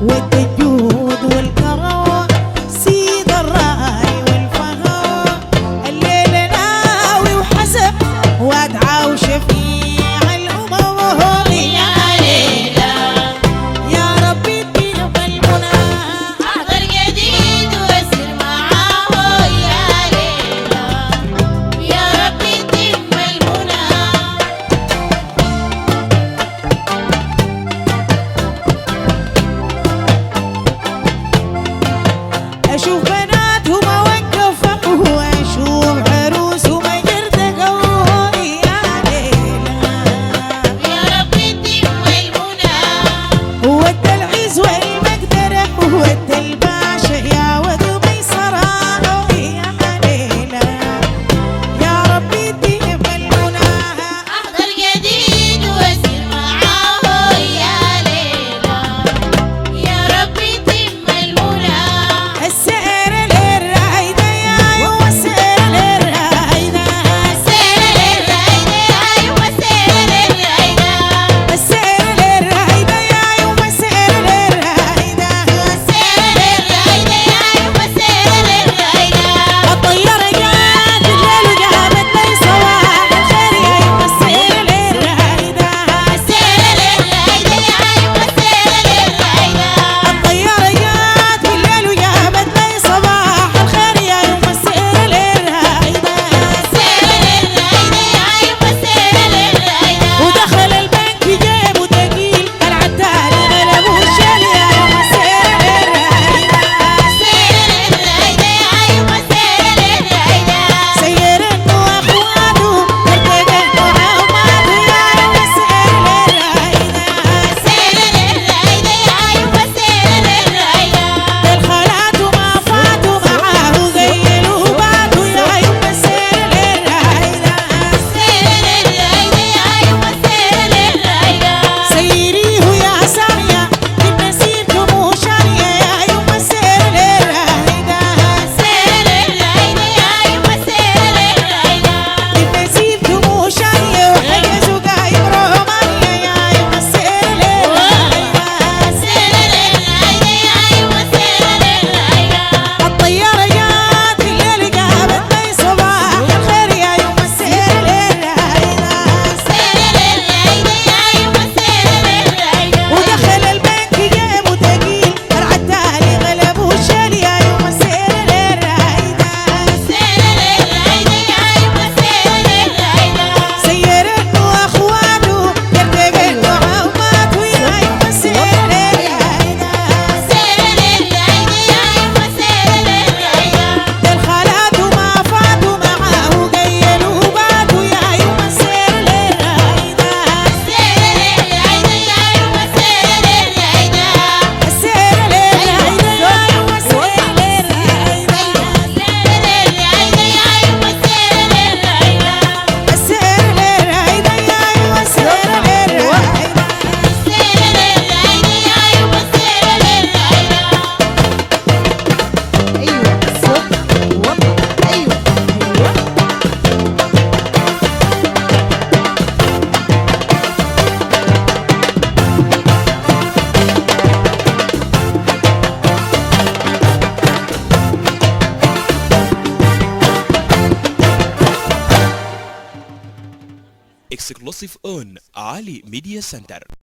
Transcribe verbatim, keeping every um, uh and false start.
والجود والكرم سيد الراي والفخر. الليل ناوي وحسب وادعى وشفيع الامم يا ليلى يا ربي ادينا بالمنى احضر جديد واسر معاه يا ليلى يا ربي تم المنى. اشوف بناتهم اوقفوا واشوف عروسهم يرتقوا يا ليلى يا ربي تم المنى. ود العز والمقدرة ود الباشا يا ود ميسرة يا ليلى يا ربي اديهم المنى. احضر جديد واسر معاه يا ليلى يا ربي تم المنى. السير للرايدة يا والسير للرايدة السير للرايدة ايوه السير للرايدة السير للرايدة يا والسير للرايدة السير للرايدة ايوه السير للرايدة. الطيارة جات الليل جابت لي صباح الخير يا والسير للرايدة السير للرايدة ايوه السير للرايدة. الطيارة جات بالليل وجابت لي صباح الخير يا يوم السير للرايدة. السير للرايدة ايوه السير للرايدة. ودخل البنك جيبه تقيل العتال غلبه الشال يا يوم السير للرايدة. السير للرايدة ايوه السير للرايدة. سير انه اخواته ارتقت وعماته يا يوم السير للرايدة. السير للرايدة ايوه السير للرايدة. الخالات وما فاتوا معاه زينوا باتوا يا يوم السير للرايدة. السير للرايدة ايوه السير للرايدة. سيريه يا سامية بالنسيب وشانية يا يوم السير للرايدة. السير للرايدة ايوه السير للرايدة. بالنسيب وشانية وحجزوا قايم رومانيا يا يوم السير للرايدة. السير للرايدة ايوه السير للرايدة. الطيارة جات بالليل جابت لي صباح الخير يا يوم السير للرايدة. السير للرايدة ايوه السير للرايدة. ودخل البنك جيبه تقيل العتالي غلبه الشال يا يوم السير للرايدة. السير للرايدة ايوه السير للرايدة. سير انه اخواته يرتقل وعماته يا يوم السير للرايدة. السير للرايدة ايوه السير للرايدة. الخالات وما فاتوا معاه قيلوا باتوا يا يوم السير للرايدة. السير للرايدة ايوه السير للرايدة. السير للرايدة يا يوم السير للرايدة. السير للرايدة ايوه السير للرايدة. السير للرايدة يا يوم السير للرايدة. السير للرايدة ايوه السير للرايدة. ايوه صوت وطن ايوه ايوه. exclusive on Ali Media Center.